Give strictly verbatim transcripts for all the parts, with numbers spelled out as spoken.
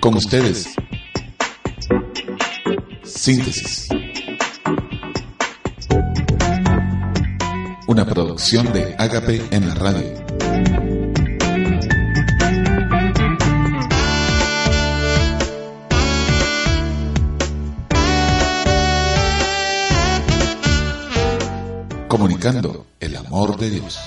Con ustedes, Síntesis. Una producción de Ágape en la radio. Comunicando el amor de Dios.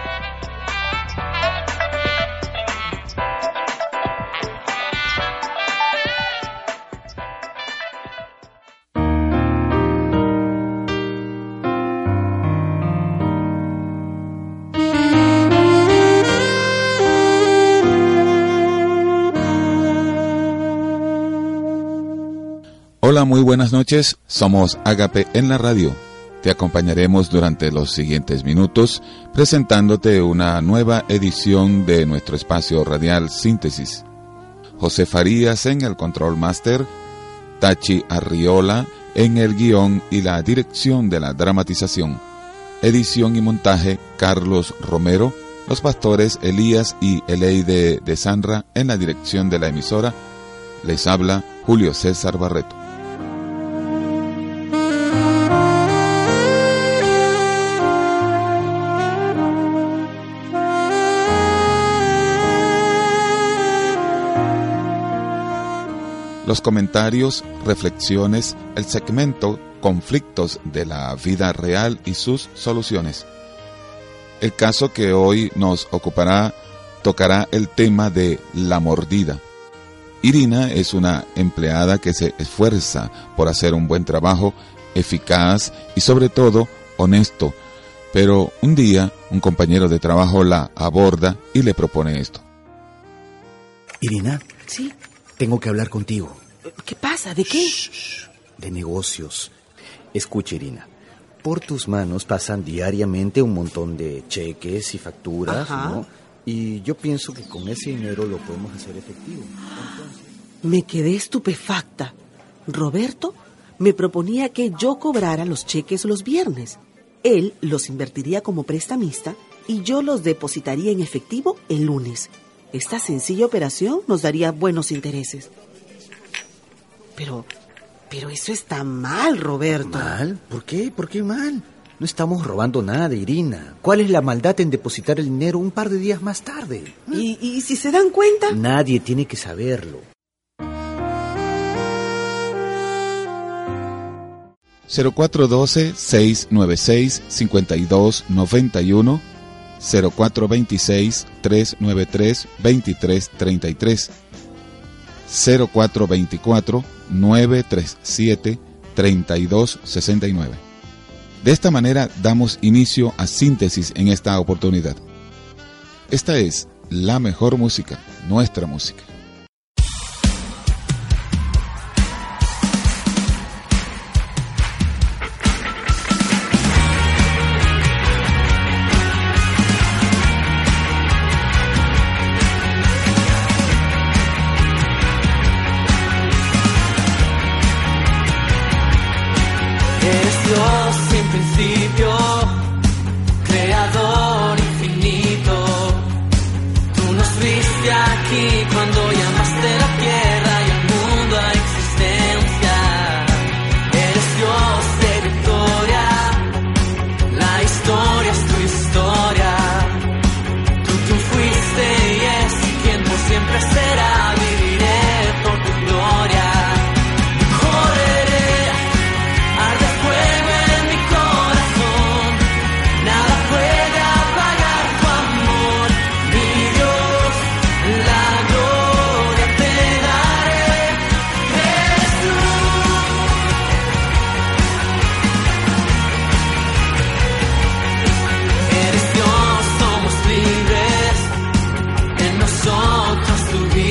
Hola, muy buenas noches. Somos Ágape en la radio. Te acompañaremos durante los siguientes minutos presentándote una nueva edición de nuestro espacio radial Síntesis. José Farías en el Control Master, Tachi Arriola en el guión y la dirección de la dramatización. Edición y montaje Carlos Romero, los pastores Elías y Eleide de Sanra en la dirección de la emisora. Les habla Julio César Barreto. Los comentarios, reflexiones, el segmento Conflictos de la vida real y sus soluciones. El caso que hoy nos ocupará tocará el tema de la mordida. Irina es una empleada que se esfuerza por hacer un buen trabajo, eficaz y sobre todo honesto, pero un día un compañero de trabajo la aborda y le propone esto. Irina. Sí. Tengo que hablar contigo. ¿Qué pasa? ¿De qué? Shh, de negocios. Escucha, Irina. Por tus manos pasan diariamente un montón de cheques y facturas, Ajá. ¿no? Y yo pienso que con ese dinero lo podemos hacer efectivo. Entonces... Me quedé estupefacta. Roberto me proponía que yo cobrara los cheques los viernes. Él los invertiría como prestamista y yo los depositaría en efectivo el lunes. Esta sencilla operación nos daría buenos intereses. Pero, pero eso está mal, Roberto. ¿Mal? ¿Por qué? ¿Por qué mal? No estamos robando nada, Irina. ¿Cuál es la maldad en depositar el dinero un par de días más tarde? ¿Y, y si se dan cuenta? Nadie tiene que saberlo. cero cuatro uno dos, seis nueve seis, cinco dos nueve uno, cero cuatro dos seis, tres nueve tres, dos tres tres tres, cero cuatro dos cuatro, nueve tres siete, tres dos seis nueve. De esta manera damos inicio a Síntesis en esta oportunidad. Esta es la mejor música, nuestra música. Tu vida.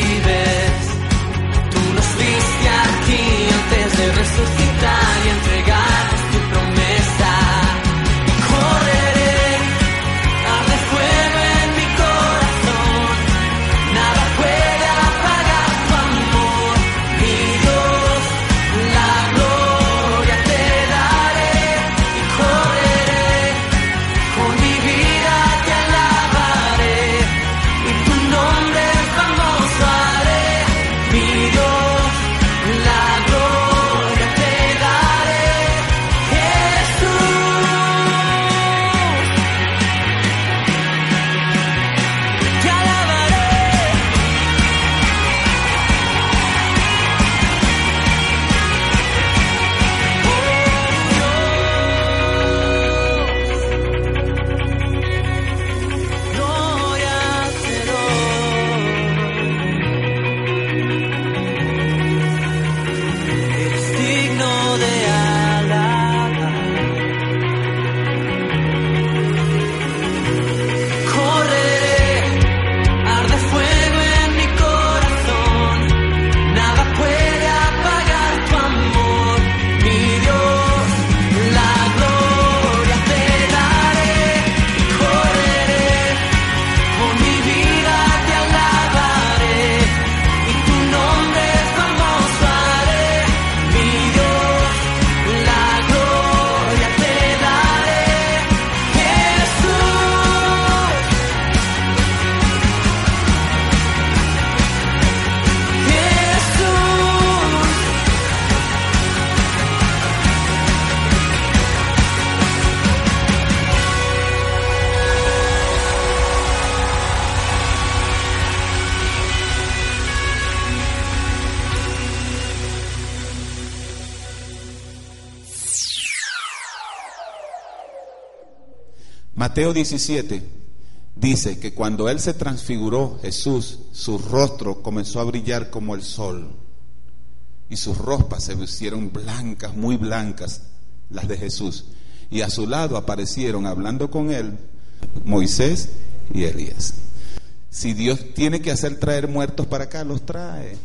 Mateo diecisiete dice que cuando Él se transfiguró, Jesús, su rostro comenzó a brillar como el sol y sus ropas se hicieron blancas, muy blancas, las de Jesús. Y a su lado aparecieron, hablando con Él, Moisés y Elías. Si Dios tiene que hacer traer muertos para acá, los trae.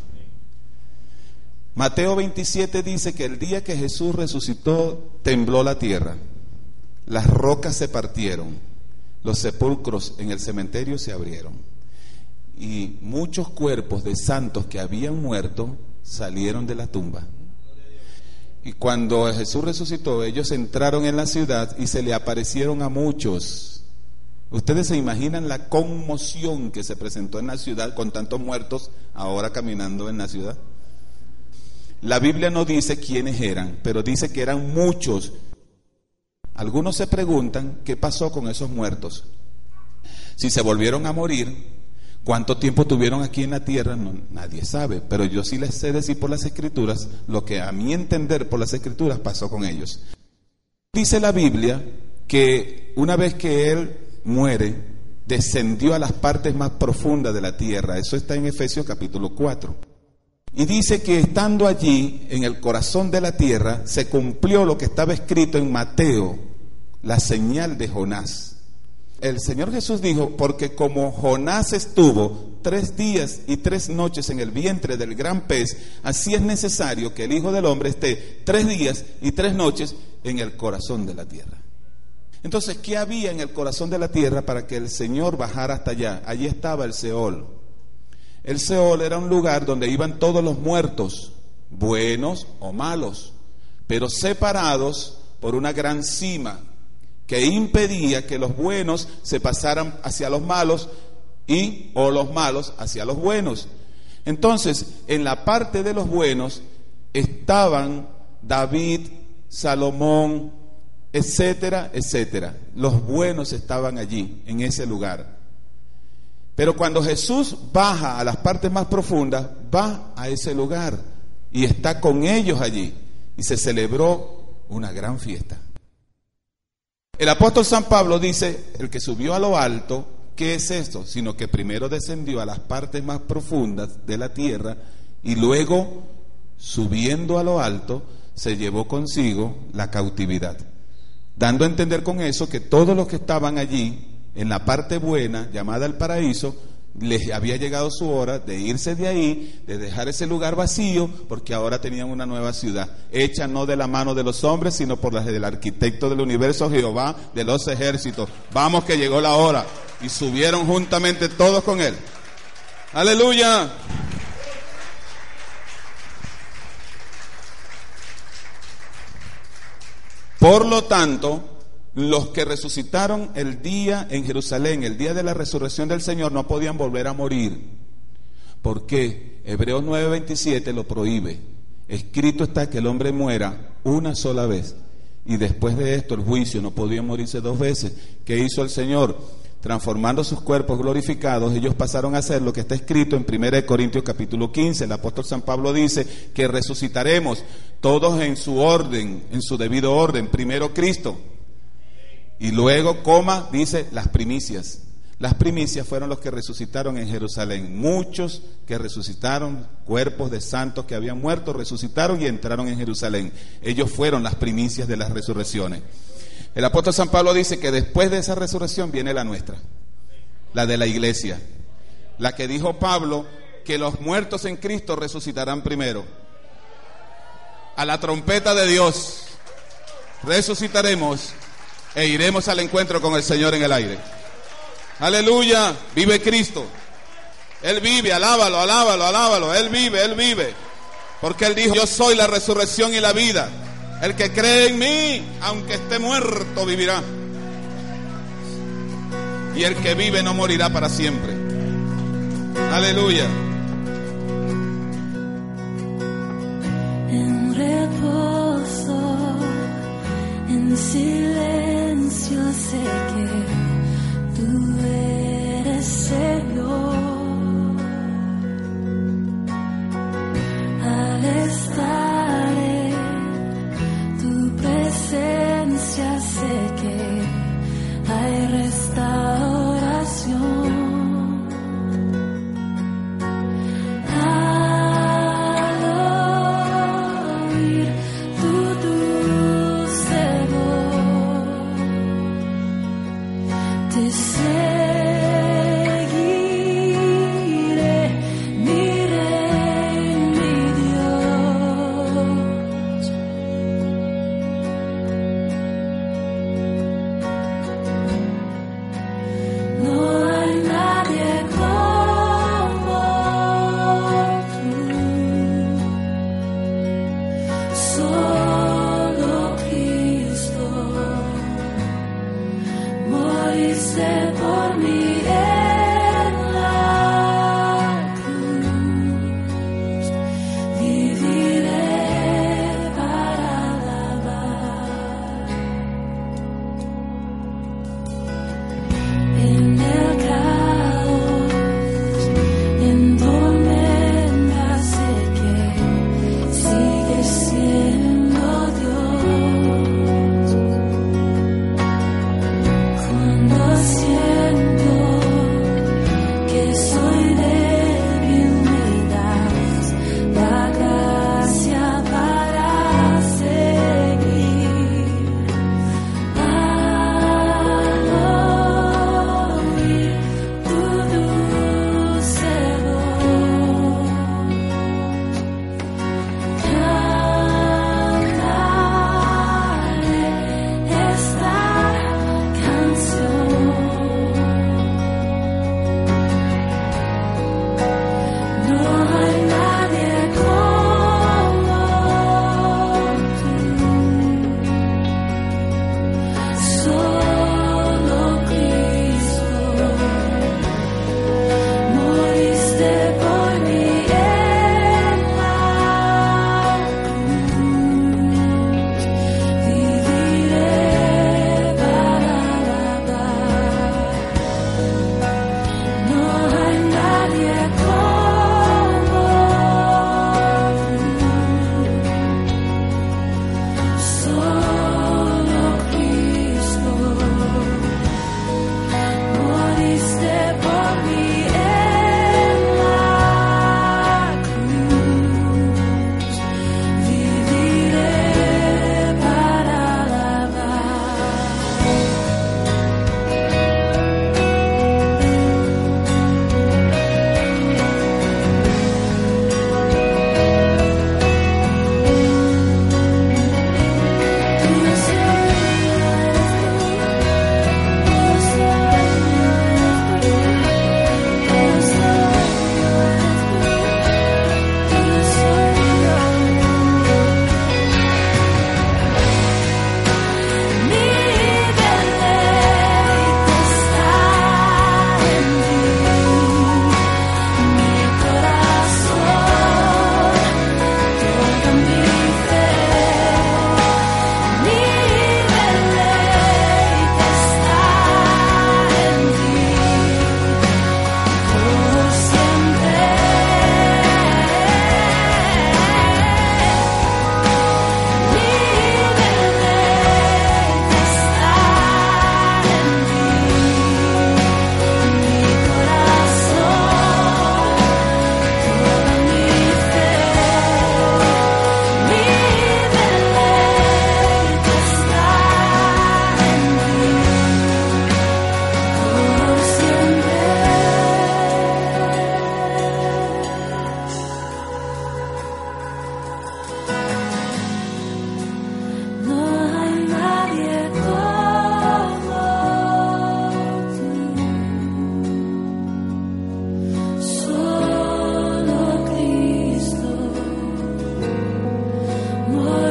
Mateo veintisiete dice que el día que Jesús resucitó, tembló la tierra, las rocas se partieron, los sepulcros en el cementerio se abrieron y muchos cuerpos de santos que habían muerto salieron de la tumba. Y cuando Jesús resucitó, ellos entraron en la ciudad y se le aparecieron a muchos. Ustedes se imaginan la conmoción que se presentó en la ciudad con tantos muertos ahora caminando en la ciudad. La Biblia no dice quiénes eran, pero dice que eran muchos. Algunos se preguntan qué pasó con esos muertos. Si se volvieron a morir, ¿cuánto tiempo tuvieron aquí en la tierra? No, nadie sabe, pero yo sí les sé decir por las Escrituras lo que a mi entender por las Escrituras pasó con ellos. Dice la Biblia que una vez que Él muere, descendió a las partes más profundas de la tierra. Eso está en Efesios capítulo cuatro. Y dice que estando allí, en el corazón de la tierra, se cumplió lo que estaba escrito en Mateo, la señal de Jonás. El Señor Jesús dijo, porque como Jonás estuvo tres días y tres noches en el vientre del gran pez, así es necesario que el Hijo del Hombre esté tres días y tres noches en el corazón de la tierra. Entonces, ¿qué había en el corazón de la tierra para que el Señor bajara hasta allá? Allí estaba el Seol. El Seol era un lugar donde iban todos los muertos, buenos o malos, pero separados por una gran cima que impedía que los buenos se pasaran hacia los malos y o los malos hacia los buenos. Entonces, en la parte de los buenos estaban David, Salomón, etcétera, etcétera. Los buenos estaban allí, en ese lugar. Pero cuando Jesús baja a las partes más profundas, va a ese lugar y está con ellos allí. Y se celebró una gran fiesta. El apóstol San Pablo dice, el que subió a lo alto, ¿qué es esto? Sino que primero descendió a las partes más profundas de la tierra y luego, subiendo a lo alto, se llevó consigo la cautividad. Dando a entender con eso que todos los que estaban allí, en la parte buena, llamada el paraíso, les había llegado su hora de irse de ahí, de dejar ese lugar vacío, porque ahora tenían una nueva ciudad, hecha no de la mano de los hombres, sino por la del arquitecto del universo, Jehová de los ejércitos. Vamos que llegó la hora. Y subieron juntamente todos con él. ¡Aleluya! Por lo tanto, los que resucitaron el día en Jerusalén, el día de la resurrección del Señor, no podían volver a morir. ¿Por qué? Hebreos nueve veintisiete lo prohíbe. Escrito está que el hombre muera una sola vez y después de esto el juicio. No podía morirse dos veces. ¿Qué hizo el Señor? Transformando sus cuerpos glorificados, ellos pasaron a hacer lo que está escrito en primera de Corintios capítulo quince. El apóstol San Pablo dice que resucitaremos todos en su orden, en su debido orden. Primero Cristo y luego, coma, dice, las primicias. Las primicias fueron los que resucitaron en Jerusalén. Muchos que resucitaron, cuerpos de santos que habían muerto, resucitaron y entraron en Jerusalén. Ellos fueron las primicias de las resurrecciones. El apóstol San Pablo dice que después de esa resurrección viene la nuestra, la de la iglesia, la que dijo Pablo que los muertos en Cristo resucitarán primero. A la trompeta de Dios resucitaremos e iremos al encuentro con el Señor en el aire. Aleluya, vive Cristo. Él vive, alábalo, alábalo, alábalo. Él vive, Él vive. Porque Él dijo, yo soy la resurrección y la vida. El que cree en mí, aunque esté muerto, vivirá. Y el que vive no morirá para siempre. Aleluya. En reposo, en silencio sé que tú eres Señor. Al estar en tu presencia sé que hay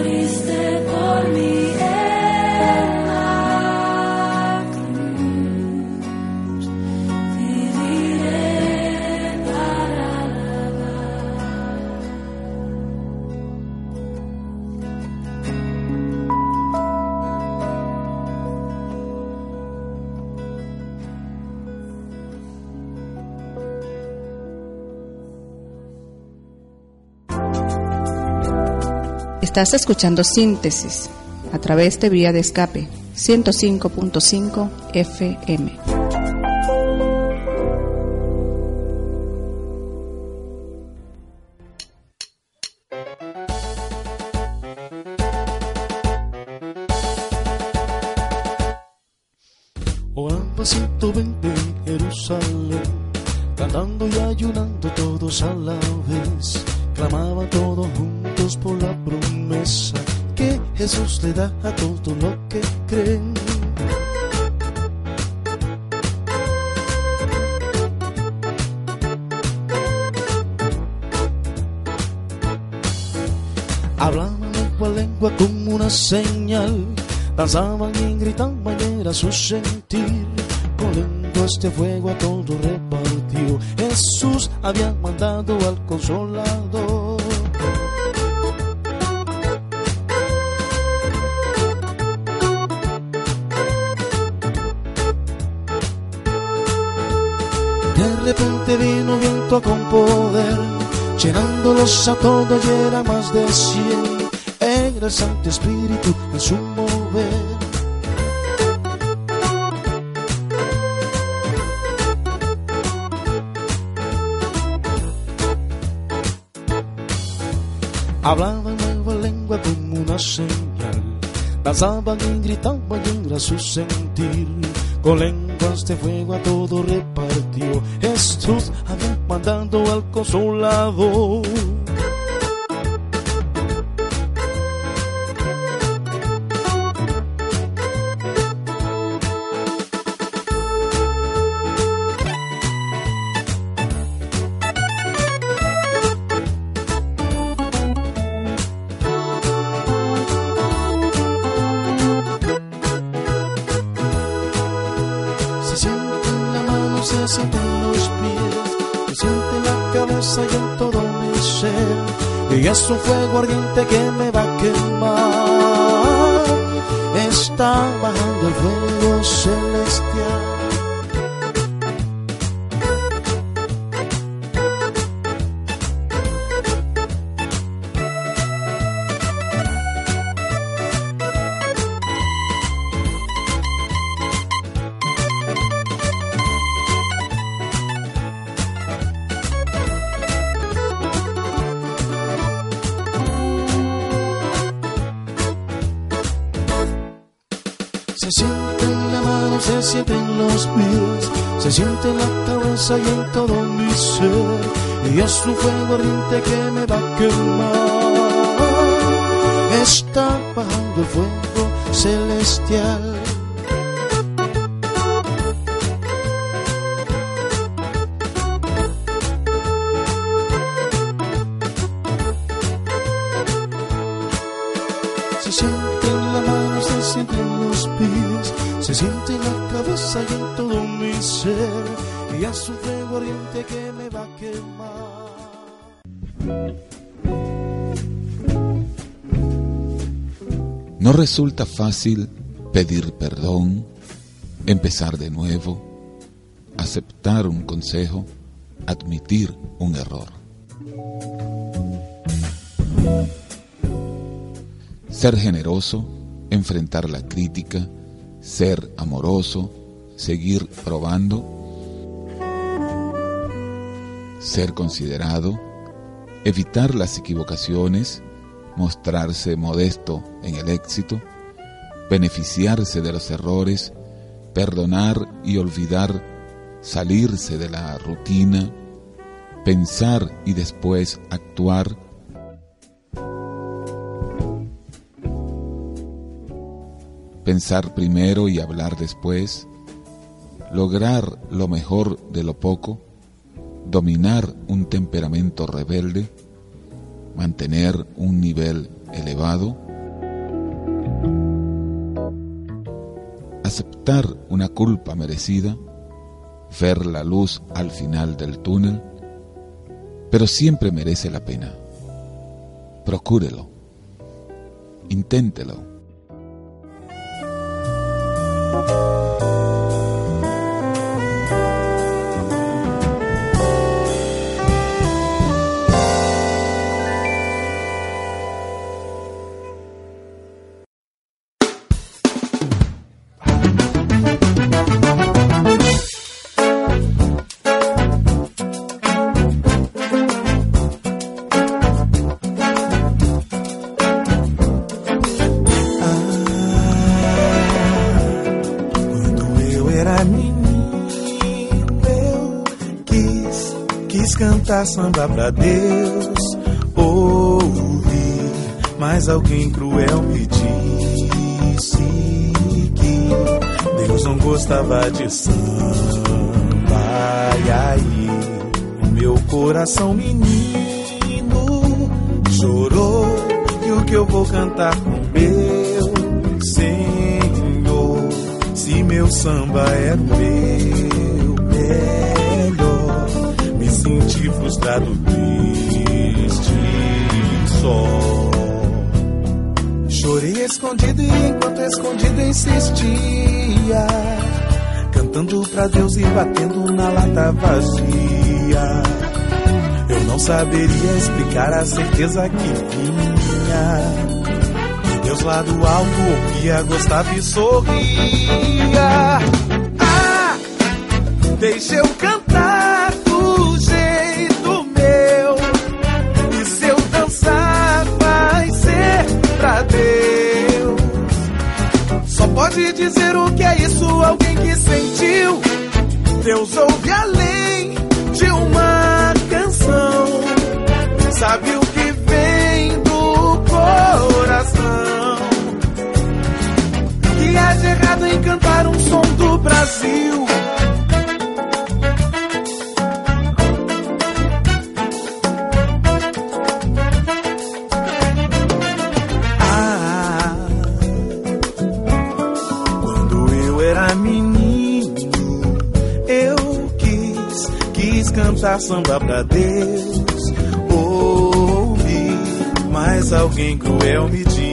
moriste por mí en la cruz, viviré para alabar. Estás escuchando Síntesis a través de Vía de Escape ciento cinco punto cinco F M. Orando a ciento veinte en Jerusalén, cantando y ayunando todos a la vez, clamaban todos juntos por la promesa que Jesús le da a todo lo que creen. Hablaban lengua a lengua como una señal, danzaban y gritaban y era su sentir. Con lenguas de fuego a todo repartió. Jesús había mandado al Consolador. De repente vino viento con poder, llenándolos a todos y era más de cien. Era el Santo Espíritu en su mover. Hablaban nueva lengua como una señal, danzaban y gritaban y era su sentir. Con lenguas de fuego a todo repartió. Jesús había mandado al Consolador. Se siente en los pies, se siente en la cabeza y en todo mi ser. Y es un fuego ardiente que me va a quemar. Está bajando el fuego celestial. Se siente en la mano, se siente en los pies, se siente en la cabeza y en todo mi ser. Y es un fuego ardiente que me va a quemar. Está bajando el fuego celestial. Se siente en la mano, se siente en los pies, se siente en la cabeza y en todo mi ser. Y es un fuego ardiente que me va a quemar. No resulta fácil pedir perdón, empezar de nuevo, aceptar un consejo, admitir un error. Ser generoso, enfrentar la crítica, ser amoroso, seguir probando, ser considerado, evitar las equivocaciones, mostrarse modesto en el éxito, beneficiarse de los errores, perdonar y olvidar, salirse de la rutina, pensar y después actuar, pensar primero y hablar después, lograr lo mejor de lo poco, dominar un temperamento rebelde, mantener un nivel elevado, aceptar una culpa merecida, ver la luz al final del túnel, pero siempre merece la pena. Procúrelo, inténtelo. Cantar samba pra Deus, ouvi, mas alguém cruel me disse que Deus não gostava de samba. E aí, o meu coração menino chorou. E o que eu vou cantar com meu Senhor, se meu samba era o meu melhor? Me senti frustrado, triste só. Chorei escondido e enquanto escondido insistia, cantando pra Deus e batendo na lata vazia. Eu não saberia explicar a certeza que vinha. Deus lá do alto ouvia, gostava e sorria. Ah, deixa eu cantar do jeito meu, e se eu dançar vai ser pra Deus. Só pode dizer o que é isso alguém que sentiu. Deus ouve além de uma canção, sabe o que vem do coração. Que há de errado em cantar um som do Brasil? Ah, quando eu era menino, eu quis, quis cantar samba pra Deus, ouvi, mas alguém cruel me disse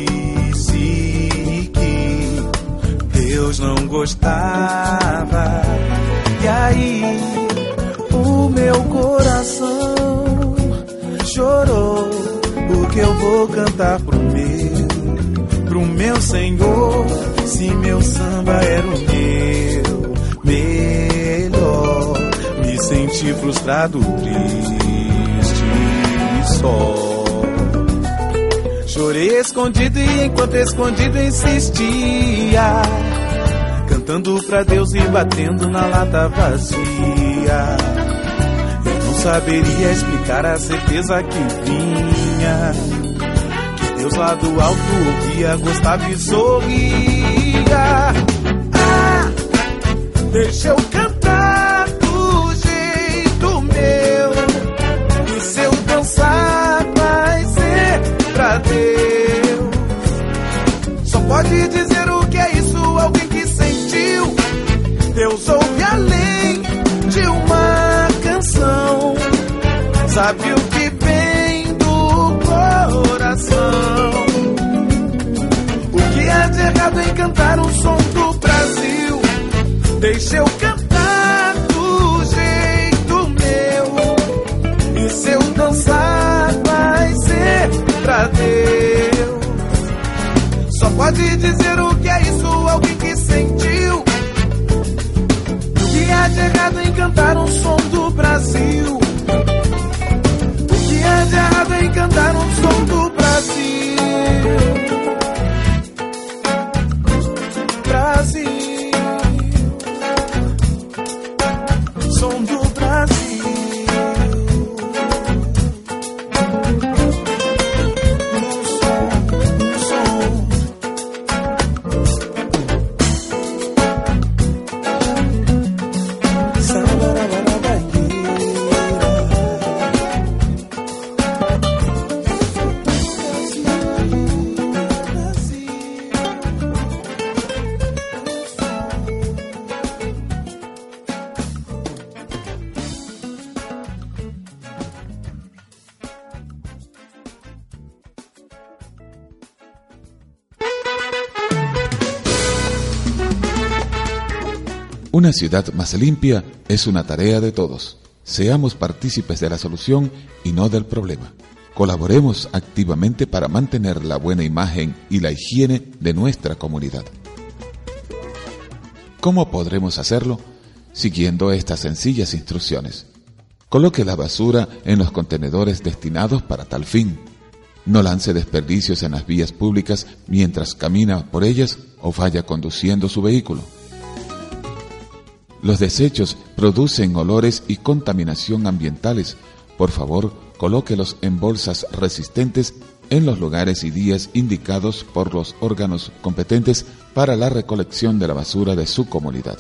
que Deus não gostava. E aí o meu coração chorou. O que eu vou cantar pro meu, pro meu Senhor, se meu samba era o meu melhor? Me senti frustrado, triste só. Chorei escondido e enquanto escondido insistia, cantando pra Deus e batendo na lata vazia. Eu não saberia explicar a certeza que vinha. Que Deus lá do alto ouvia, gostava e sorria. Ah, deixa eu cantar do jeito meu, e se eu dançar vai ser pra Deus. Só pode dizer o que é isso alguém que sentiu. Deus ouve além de uma canção, sabe o que vem do coração. O que há de errado em cantar um som do Brasil? Deixa eu cantar do jeito meu, e se eu dançar vai ser pra Deus. Só pode dizer o que é isso alguém que sentiu. O que há de errado em cantar um som do Brasil? O que há de errado em cantar um som do Brasil? Brasil, som do Brasil. Una ciudad más limpia es una tarea de todos. Seamos partícipes de la solución y no del problema. Colaboremos activamente para mantener la buena imagen y la higiene de nuestra comunidad. ¿Cómo podremos hacerlo? Siguiendo estas sencillas instrucciones. Coloque la basura en los contenedores destinados para tal fin. No lance desperdicios en las vías públicas mientras camina por ellas o vaya conduciendo su vehículo. Los desechos producen olores y contaminación ambientales. Por favor, colóquelos en bolsas resistentes en los lugares y días indicados por los órganos competentes para la recolección de la basura de su comunidad.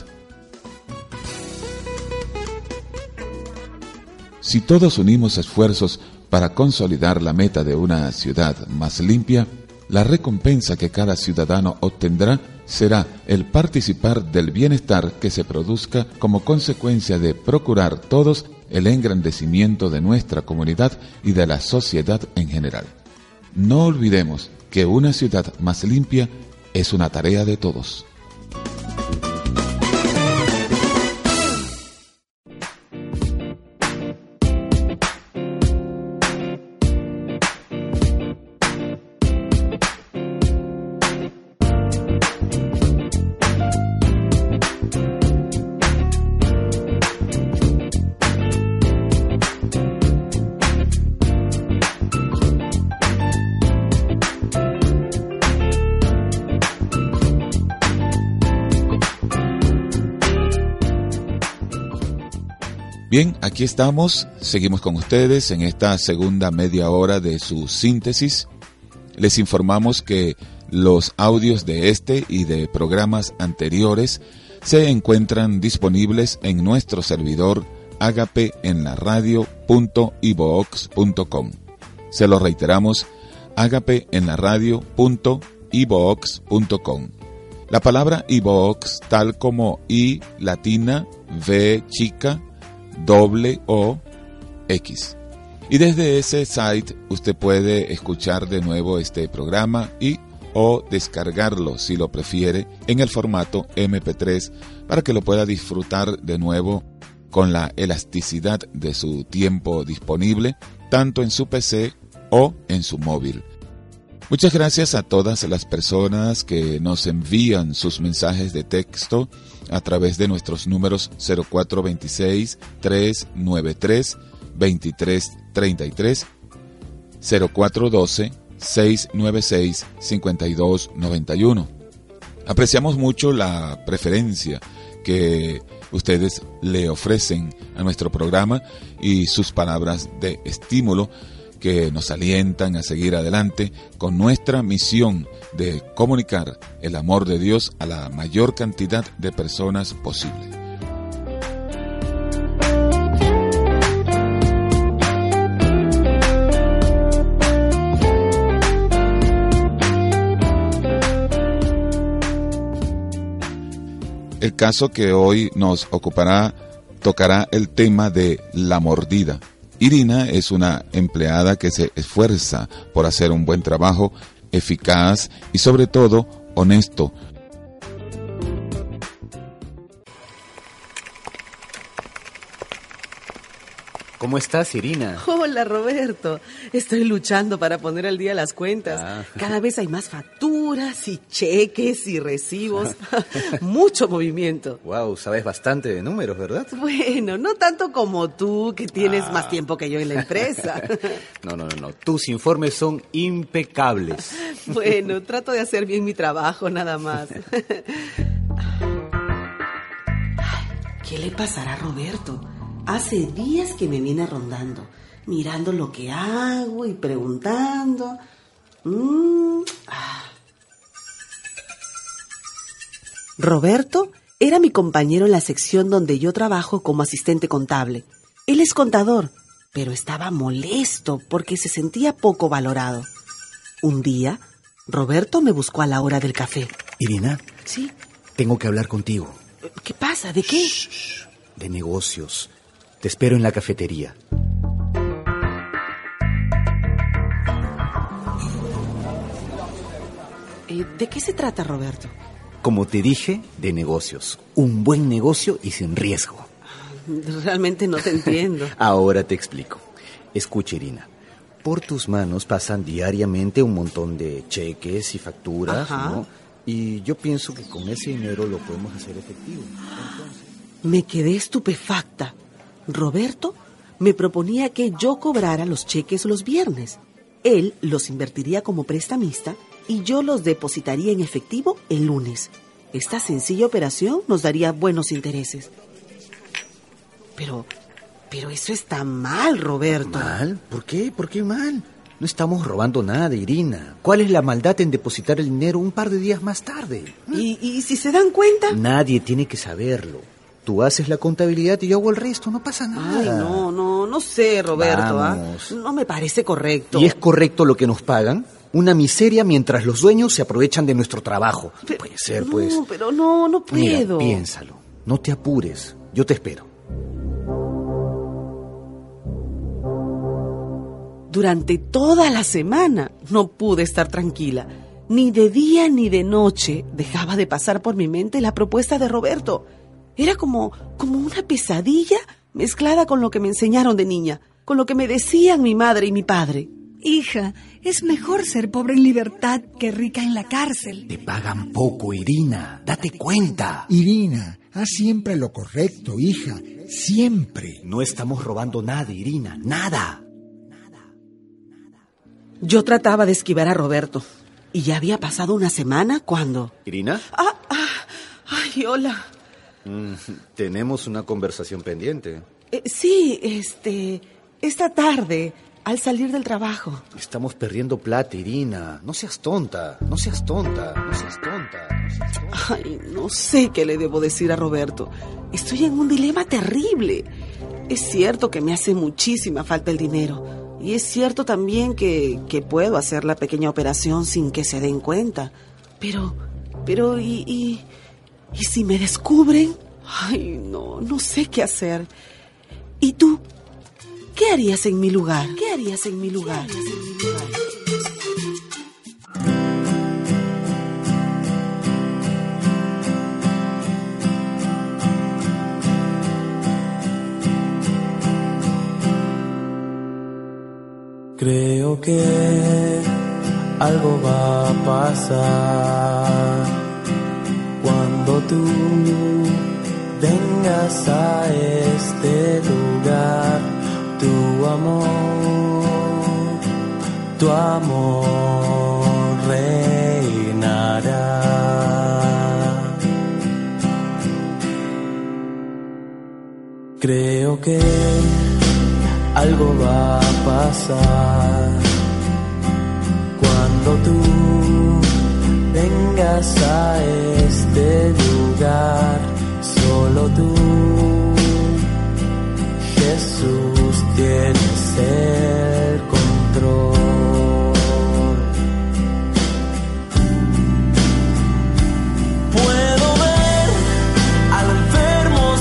Si todos unimos esfuerzos para consolidar la meta de una ciudad más limpia, la recompensa que cada ciudadano obtendrá será el participar del bienestar que se produzca como consecuencia de procurar todos el engrandecimiento de nuestra comunidad y de la sociedad en general. No olvidemos que una ciudad más limpia es una tarea de todos. Bien, aquí estamos, seguimos con ustedes en esta segunda media hora de su síntesis. Les informamos que los audios de este y de programas anteriores se encuentran disponibles en nuestro servidor agape en la radio punto ivox punto com. Se lo reiteramos, agape en la radio punto ivox punto com. La palabra ivox, tal como I latina, V chica, doble O, X. Y desde ese site usted puede escuchar de nuevo este programa y o descargarlo, si lo prefiere, en el formato eme pe tres para que lo pueda disfrutar de nuevo con la elasticidad de su tiempo disponible, tanto en su P C o en su móvil. Muchas gracias a todas las personas que nos envían sus mensajes de texto a través de nuestros números cero cuatro dos seis, tres nueve tres, dos tres tres tres, cero cuatro uno dos, seis nueve seis, cinco dos nueve uno. Apreciamos mucho la preferencia que ustedes le ofrecen a nuestro programa y sus palabras de estímulo que nos alientan a seguir adelante con nuestra misión de comunicar el amor de Dios a la mayor cantidad de personas posible. El caso que hoy nos ocupará tocará el tema de la mordida. Irina es una empleada que se esfuerza por hacer un buen trabajo, eficaz y sobre todo honesto. ¿Cómo estás, Irina? Hola, Roberto. Estoy luchando para poner al día las cuentas. Ah. Cada vez hay más facturas y cheques y recibos. Mucho movimiento. Wow, sabes bastante de números, ¿verdad? Bueno, no tanto como tú, que tienes Ah. más tiempo que yo en la empresa. No, no, no, no. Tus informes son impecables. Bueno, trato de hacer bien mi trabajo, nada más. ¿Qué le pasará a Roberto? Hace días que me viene rondando, mirando lo que hago y preguntando. Mm, ah. Roberto era mi compañero en la sección donde yo trabajo como asistente contable. Él es contador, pero estaba molesto porque se sentía poco valorado. Un día, Roberto me buscó a la hora del café. Irina, ¿Sí? tengo que hablar contigo. ¿Qué pasa? ¿De qué? Shh, shh, de negocios. Te espero en la cafetería. Eh, ¿De qué se trata, Roberto? Como te dije, de negocios. Un buen negocio y sin riesgo. Realmente no te entiendo. Ahora te explico. Escucha, Irina. Por tus manos pasan diariamente un montón de cheques y facturas, Ajá. ¿no? Y yo pienso que con ese dinero lo podemos hacer efectivo. Entonces... Me quedé estupefacta. Roberto me proponía que yo cobrara los cheques los viernes. Él los invertiría como prestamista y yo los depositaría en efectivo el lunes. Esta sencilla operación nos daría buenos intereses. Pero, pero eso está mal, Roberto. ¿Mal? ¿Por qué? ¿Por qué mal? No estamos robando nada, Irina. ¿Cuál es la maldad en depositar el dinero un par de días más tarde? ¿Y, y si se dan cuenta? Nadie tiene que saberlo. Tú haces la contabilidad y yo hago el resto, no pasa nada. Ay, no, no, no sé, Roberto. ¿ah? Vamos. No me parece correcto. ¿Y es correcto lo que nos pagan? Una miseria mientras los dueños se aprovechan de nuestro trabajo. Pe- Puede ser, no, pues. pero no, no Mira, puedo. piénsalo. No te apures. Yo te espero. Durante toda la semana no pude estar tranquila. Ni de día ni de noche dejaba de pasar por mi mente la propuesta de Roberto. Era como, como una pesadilla mezclada con lo que me enseñaron de niña, con lo que me decían mi madre y mi padre. Hija, es mejor ser pobre en libertad que rica en la cárcel. Te pagan poco, Irina. Date cuenta. Irina, haz siempre lo correcto, hija. Siempre. No estamos robando nada, Irina. Nada. Yo trataba de esquivar a Roberto. Y ya había pasado una semana cuando... ¿Irina? ¡Ah! ah ¡Ay, hola! Mm, tenemos una conversación pendiente. Eh, sí, este... Esta tarde, al salir del trabajo. Estamos perdiendo plata, Irina. No seas tonta. No seas tonta. No seas tonta. No seas tonta. Ay, no sé qué le debo decir a Roberto. Estoy en un dilema terrible. Es cierto que me hace muchísima falta el dinero. Y es cierto también que, que puedo hacer la pequeña operación sin que se den cuenta. Pero, pero, ¿y, y, y si me descubren? Ay, no, no sé qué hacer. ¿Y tú? ¿Qué harías en mi lugar? ¿Qué harías en mi lugar? ¿Qué harías en mi lugar? Creo que algo va a pasar cuando tú vengas a este lugar. Tu amor, tu amor reinará. Creo que algo va a pasar cuando tú vengas a este lugar. Solo tú, Jesús, tienes el control. Puedo ver al enfermo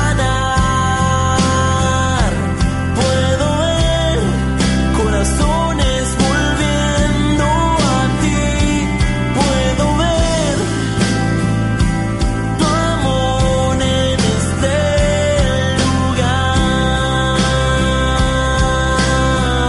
sanar. Puedo ver corazones volviendo a ti. Puedo ver tu amor en este lugar.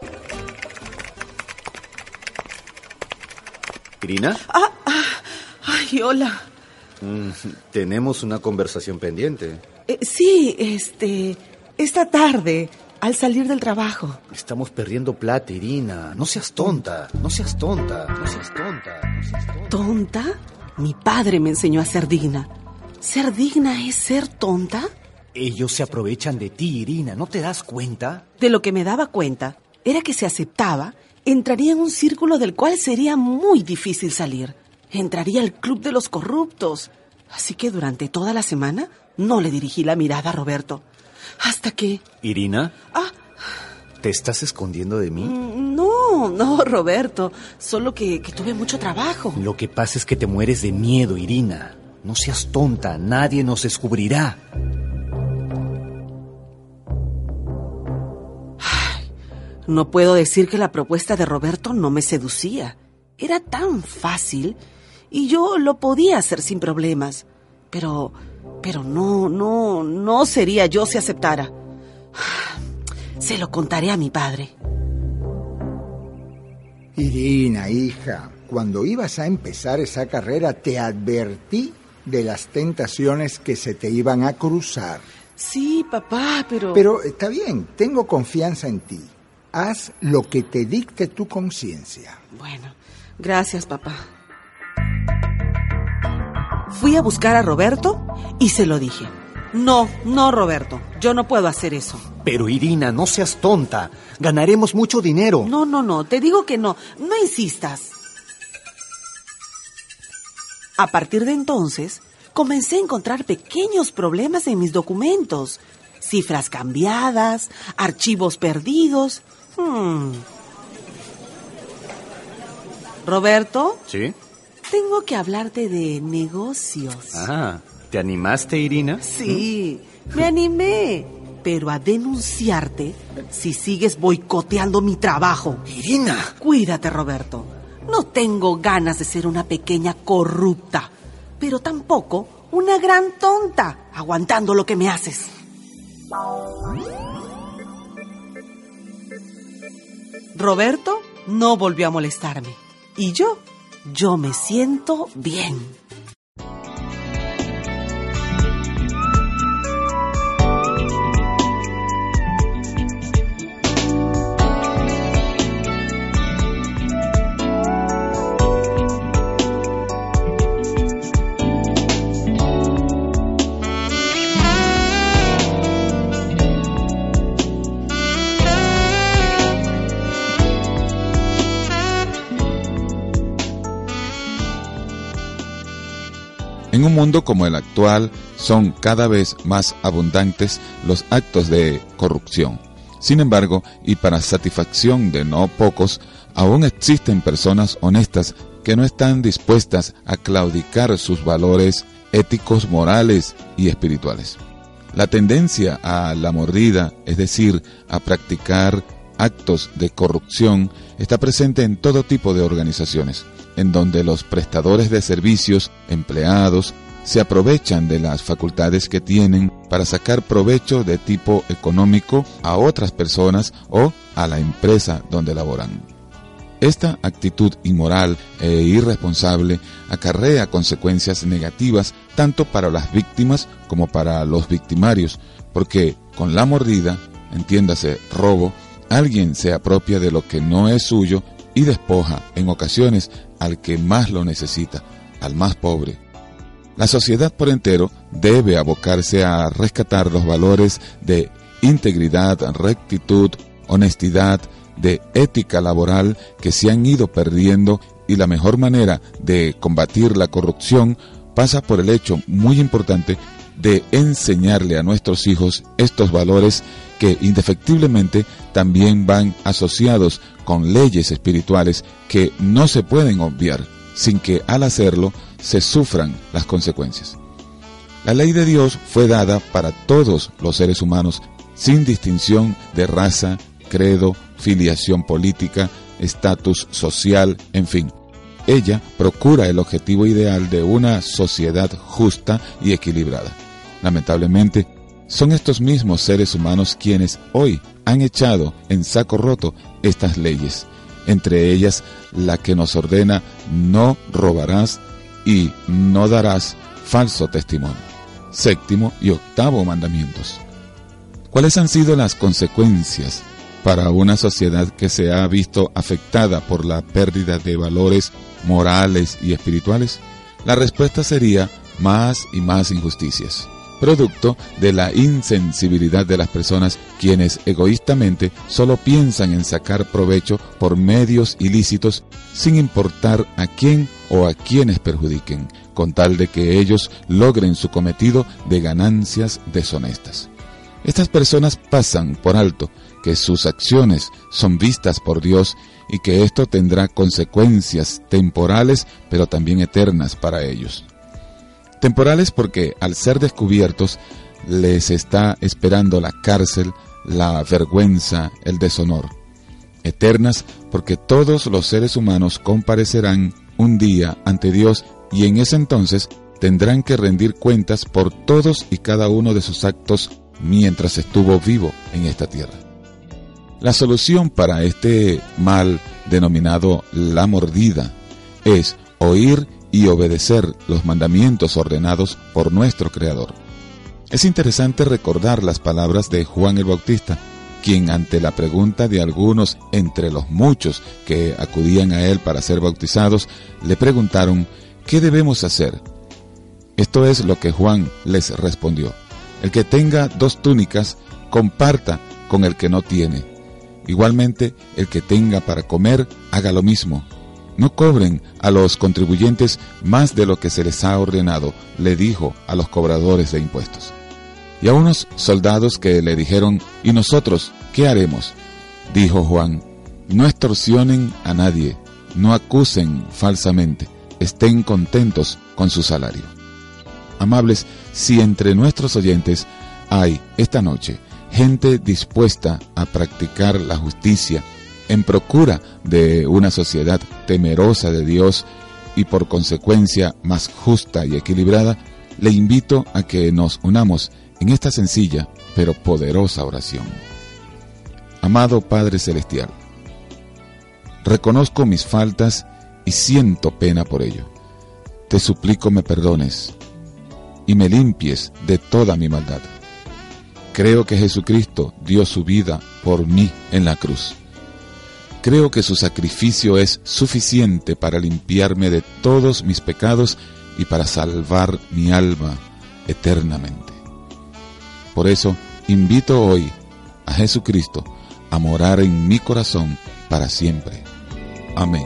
¿Irina? Ah, ah, ay, hola. Mm, tenemos una conversación pendiente. Eh, sí, este, esta tarde, al salir del trabajo. Estamos perdiendo plata, Irina. No seas tonta, no seas tonta, no seas tonta, no seas tonta. ¿Tonta? Mi padre me enseñó a ser digna. ¿Ser digna es ser tonta? Ellos se aprovechan de ti, Irina. ¿No te das cuenta? De lo que me daba cuenta era que si aceptaba, entraría en un círculo del cual sería muy difícil salir. Entraría al club de los corruptos. Así que durante toda la semana no le dirigí la mirada a Roberto. Hasta que... ¿Irina? Ah, ¿Te estás escondiendo de mí? no, no, Roberto. Solo que, que tuve mucho trabajo. Lo que pasa es que te mueres de miedo, Irina. No seas tonta, nadie nos descubrirá. No puedo decir que la propuesta de Roberto no me seducía. Era tan fácil y yo lo podía hacer sin problemas. Pero, pero no, no, no sería yo si aceptara. Se lo contaré a mi padre. Irina, hija, cuando ibas a empezar esa carrera te advertí de las tentaciones que se te iban a cruzar. Sí, papá, pero... Pero está bien, tengo confianza en ti. Haz lo que te dicte tu conciencia. Bueno, gracias, papá. Fui a buscar a Roberto y se lo dije. No, no, Roberto, yo no puedo hacer eso. Pero Irina, no seas tonta. Ganaremos mucho dinero. No, no, no, te digo que no. No insistas. A partir de entonces, comencé a encontrar pequeños problemas en mis documentos. Cifras cambiadas, archivos perdidos. Hmm. Roberto, ¿Sí? tengo que hablarte de negocios. Ah, ¿te animaste, Irina? Sí, me animé, pero a denunciarte si sigues boicoteando mi trabajo. Irina. Cuídate, Roberto. No tengo ganas de ser una pequeña corrupta, pero tampoco una gran tonta, aguantando lo que me haces. Roberto no volvió a molestarme. Y yo, yo me siento bien. En un mundo como el actual, son cada vez más abundantes los actos de corrupción. Sin embargo, y para satisfacción de no pocos, aún existen personas honestas que no están dispuestas a claudicar sus valores éticos, morales y espirituales. La tendencia a la mordida, es decir, a practicar actos de corrupción, está presente en todo tipo de organizaciones, en donde los prestadores de servicios, empleados, se aprovechan de las facultades que tienen para sacar provecho de tipo económico a otras personas o a la empresa donde laboran. Esta actitud inmoral e irresponsable acarrea consecuencias negativas tanto para las víctimas como para los victimarios, porque con la mordida, entiéndase robo, alguien se apropia de lo que no es suyo y despoja en ocasiones al que más lo necesita, al más pobre. La sociedad por entero debe abocarse a rescatar los valores de integridad, rectitud, honestidad, de ética laboral que se han ido perdiendo, y la mejor manera de combatir la corrupción pasa por el hecho muy importante de enseñarle a nuestros hijos estos valores que indefectiblemente también van asociados con leyes espirituales que no se pueden obviar, sin que al hacerlo se sufran las consecuencias. La ley de Dios fue dada para todos los seres humanos, sin distinción de raza, credo, filiación política, estatus social, en fin. Ella procura el objetivo ideal de una sociedad justa y equilibrada. Lamentablemente, son estos mismos seres humanos quienes hoy han echado en saco roto estas leyes, entre ellas la que nos ordena no robarás y no darás falso testimonio. Séptimo y octavo mandamientos. ¿Cuáles han sido las consecuencias para una sociedad que se ha visto afectada por la pérdida de valores morales y espirituales? La respuesta sería más y más injusticias, producto de la insensibilidad de las personas quienes egoístamente solo piensan en sacar provecho por medios ilícitos sin importar a quién o a quienes perjudiquen, con tal de que ellos logren su cometido de ganancias deshonestas. Estas personas pasan por alto que sus acciones son vistas por Dios y que esto tendrá consecuencias temporales pero también eternas para ellos. Temporales porque al ser descubiertos les está esperando la cárcel, la vergüenza, el deshonor. Eternas porque todos los seres humanos comparecerán un día ante Dios y en ese entonces tendrán que rendir cuentas por todos y cada uno de sus actos mientras estuvo vivo en esta tierra. La solución para este mal denominado la mordida es oír y obedecer los mandamientos ordenados por nuestro Creador. Es interesante recordar las palabras de Juan el Bautista, quien ante la pregunta de algunos entre los muchos que acudían a él para ser bautizados, le preguntaron, ¿qué debemos hacer? Esto es lo que Juan les respondió: el que tenga dos túnicas, comparta con el que no tiene. Igualmente, el que tenga para comer, haga lo mismo. No cobren a los contribuyentes más de lo que se les ha ordenado, le dijo a los cobradores de impuestos. Y a unos soldados que le dijeron, ¿y nosotros qué haremos? Dijo Juan, no extorsionen a nadie, no acusen falsamente, estén contentos con su salario. Amables, si entre nuestros oyentes hay esta noche gente dispuesta a practicar la justicia en procura de una sociedad temerosa de Dios y por consecuencia más justa y equilibrada, le invito a que nos unamos en esta sencilla pero poderosa oración. Amado Padre Celestial, reconozco mis faltas y siento pena por ello. Te suplico me perdones y me limpies de toda mi maldad. Creo que Jesucristo dio su vida por mí en la cruz. Creo que su sacrificio es suficiente para limpiarme de todos mis pecados y para salvar mi alma eternamente. Por eso, invito hoy a Jesucristo a morar en mi corazón para siempre. Amén.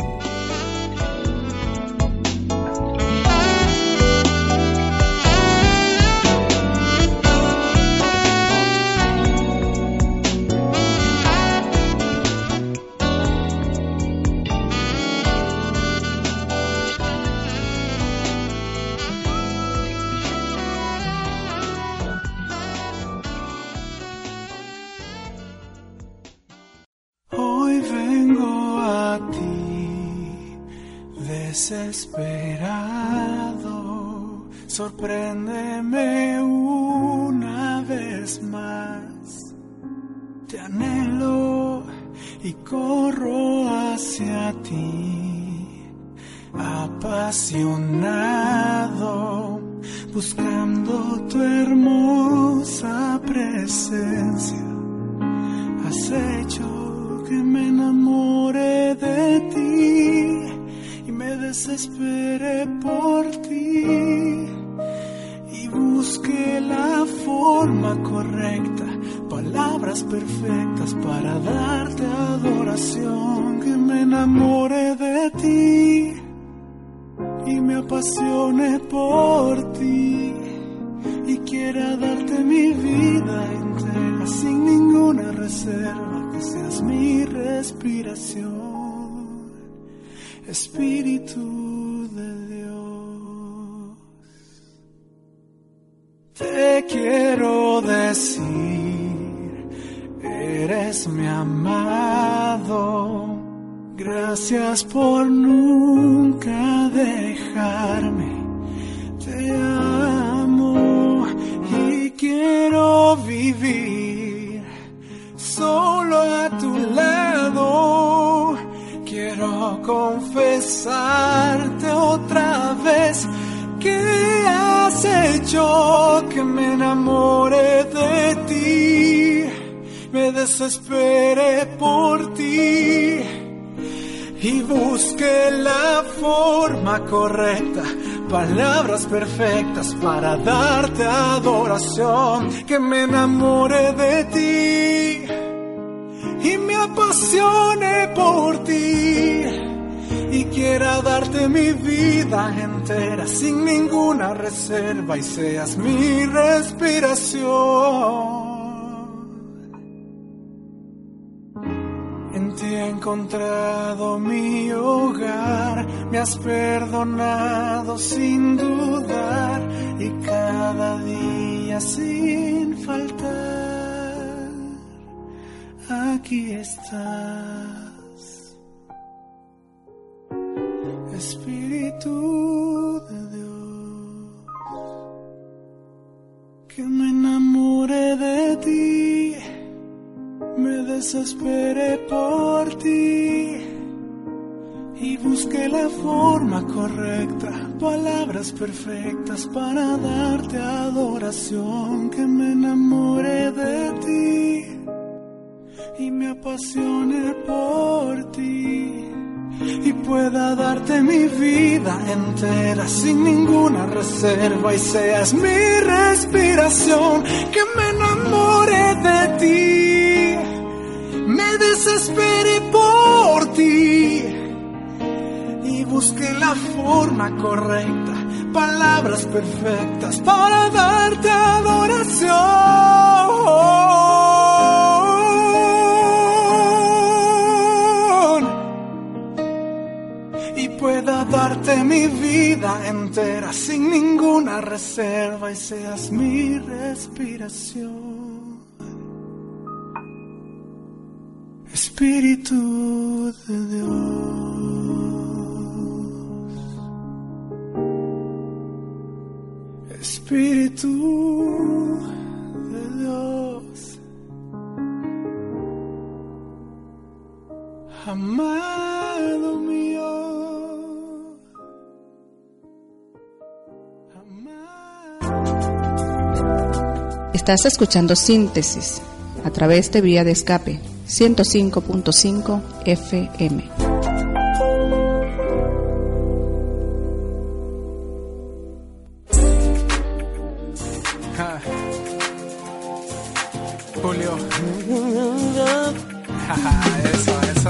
Desesperado, sorpréndeme una vez más. Te anhelo y corro hacia ti, apasionado, buscando tu hermosa presencia. Has hecho que me enamore de ti y me desesperé por ti y busqué la forma correcta, palabras perfectas para darte adoración. Que me enamore de ti y me apasione por ti y quiera darte mi vida entera sin ninguna reserva, que seas mi respiración. Espíritu de Dios, te quiero decir, eres mi amado. Gracias por nunca dejarme. Te amo y quiero a tu lado. Quiero confesarte otra vez que has hecho que me enamore de ti, me desespere por ti y busque la forma correcta, palabras perfectas para darte adoración, que me enamore de ti y me apasione por ti y quiera darte mi vida entera sin ninguna reserva y seas mi respiración. En ti he encontrado mi hogar, me has perdonado sin dudar y cada día sin faltar, aquí estás. Espíritu de Dios, que me enamore de ti, me desesperé por ti y busqué la forma correcta, palabras perfectas para darte adoración, que me enamore de ti y me apasione por ti y pueda darte mi vida entera sin ninguna reserva y seas mi respiración, que me enamore de ti, me desespere por ti y busque la forma correcta, palabras perfectas para darte adoración y pueda darte mi vida entera sin ninguna reserva y seas mi respiración. Espíritu de Dios, Espíritu de Dios, amado mío, amado. Estás escuchando Síntesis a través de Vía de Escape ciento cinco punto cinco F M. Ja. Julio. Eso, eso.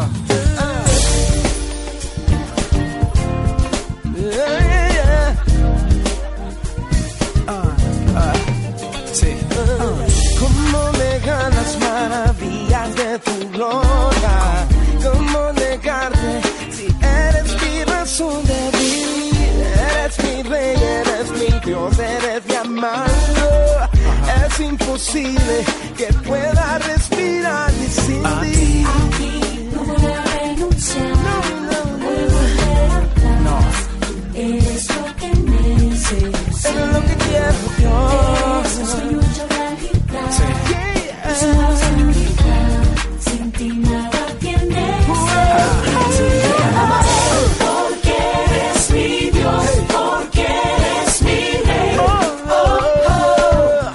¿Cómo negar las maravillas de tu gloria? ¿Cómo negarte si eres mi razón de vivir? Eres mi rey, eres mi Dios, eres mi amado. Es imposible que pueda respirar y sin ti. Aquí no voy a renunciar, No, no, voy a volver atrás. Eres lo que necesito. Eres lo que quiero, Dios. Eres un sueño hecho realidad. Es una seguridad, sin ti nada tiene sentido. Porque eres mi Dios, porque eres mi rey. Oh, oh, oh.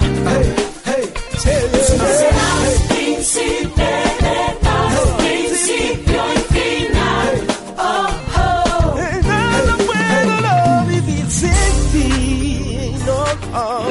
Serás príncipe de paz, principio y final. Oh, oh. No puedo no vivir sin ti. No, oh.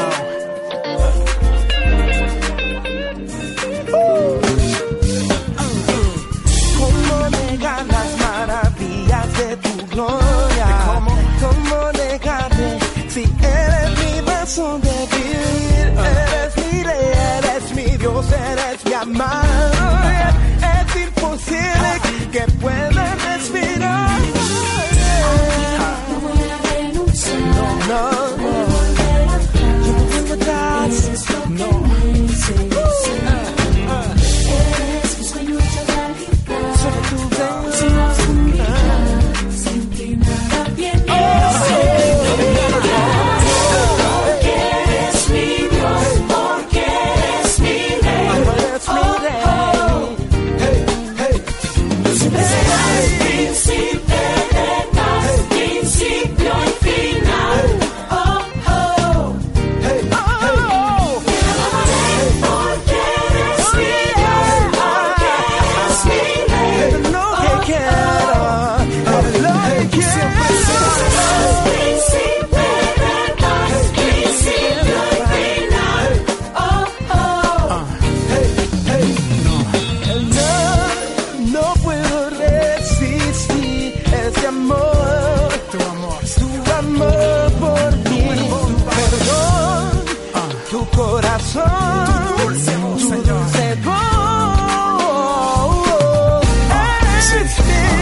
¿Cómo negar las maravillas de tu gloria? ¿Cómo negarte si eres mi razón de vivir? Eres mi rey, eres mi Dios, eres mi amado. Es imposible que pueda respirar. No voy a renunciar, No, voy a volver atrás. yo no vuelvo atrás. Eres lo que necesito. Eres mi sueño hecho realidad. Solo tú ves. Sin oscuridad, sin ti nada viene. Porque eres mi Dios, porque eres mi rey. Eres mi rey. son, dulce voz, tu Señor. dulce voz. Eres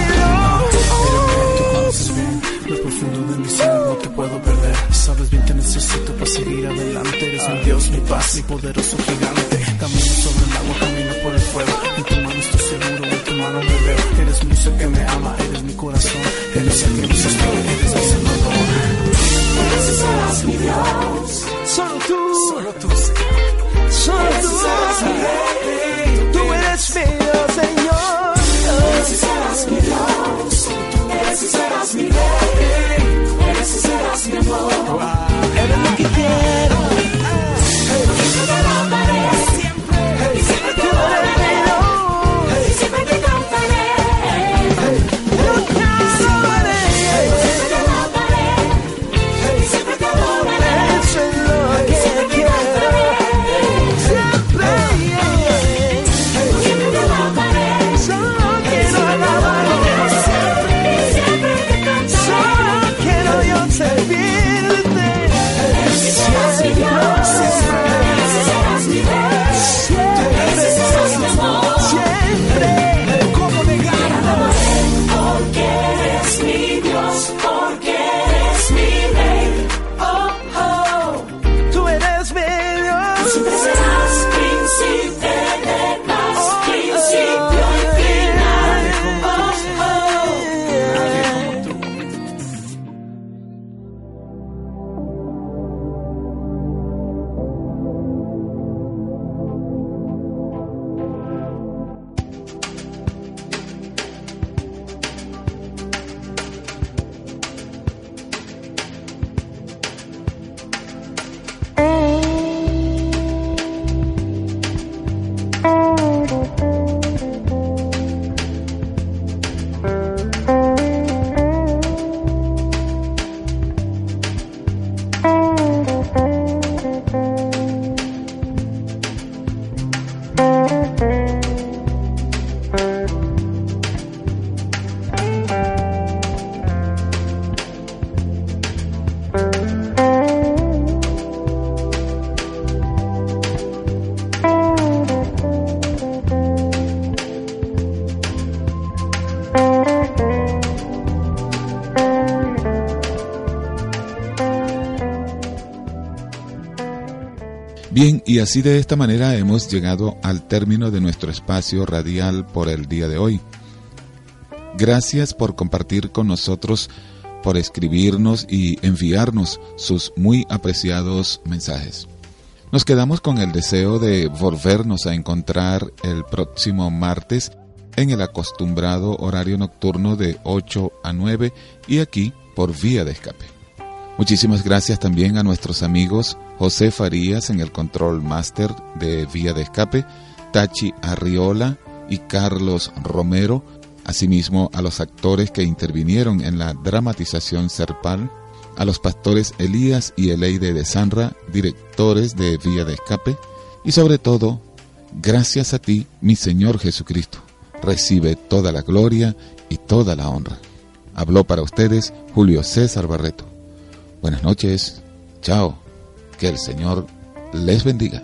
Lo profundo de mi ser no te puedo perder. Sabes bien que necesito para seguir adelante. Eres mi Dios, mi paz, mi poderoso gigante. Camino sobre el agua, camino por el fuego. En tu mano estoy seguro, en tu mano me veo. Eres mi ser que me ama, eres mi corazón. Eres el que me sostiene, eres mi salvador. Eres y serás mi Dios. Solo tú, Solo tú, Señor. solo Eres tú. y serás mi Rey. Tú eres mi Dios, Señor. Eres y serás mi Dios. Eres y serás mi Rey. Eres y serás mi amor. Eres lo que quiero. Siempre te alabaré. Y siempre te adoraré. Y siempre te cantaré. Yo te alabaré. Siempre te alabaré. Y siempre te adoraré. Eso es lo que quiero. Siempre. Siempre te alabaré. Solo quiero alabarte. Siempre te cantaré. Solo quiero yo servirte. Eres y serás mi Dios. Eres y serás mi Rey. Eres y serás mi amor. Siempre. ¿Cómo negarlo? Porque eres mi Dios, porque eres mi Rey. Oh, oh. Tú eres mi Dios. Siempre serás príncipe de paz, principio y final. Oh, oh. Bien, y así de esta manera hemos llegado al término de nuestro espacio radial por el día de hoy. Gracias por compartir con nosotros, por escribirnos y enviarnos sus muy apreciados mensajes. Nos quedamos con el deseo de volvernos a encontrar el próximo martes en el acostumbrado horario nocturno de ocho a nueve y aquí por Vía de Escape. Muchísimas gracias también a nuestros amigos José Farías en el control máster de Vía de Escape, Tachi Arriola y Carlos Romero, asimismo a los actores que intervinieron en la dramatización Serpal, a los pastores Elías y Eleide de Sanra, directores de Vía de Escape, y sobre todo, gracias a ti, mi Señor Jesucristo. Recibe toda la gloria y toda la honra. Habló para ustedes Julio César Barreto. Buenas noches, chao, que el Señor les bendiga.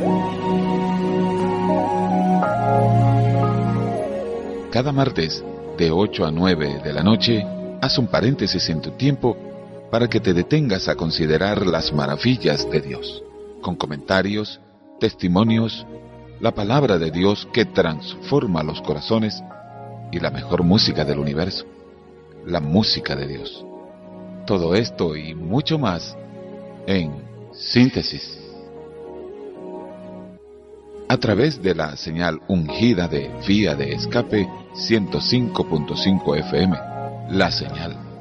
Cada martes de ocho a nueve de la noche, haz un paréntesis en tu tiempo para que te detengas a considerar las maravillas de Dios, con comentarios, testimonios, la palabra de Dios que transforma los corazones y la mejor música del universo, la música de Dios. Todo esto y mucho más en Síntesis, a través de la señal ungida de Vía de Escape ciento cinco punto cinco F M, la señal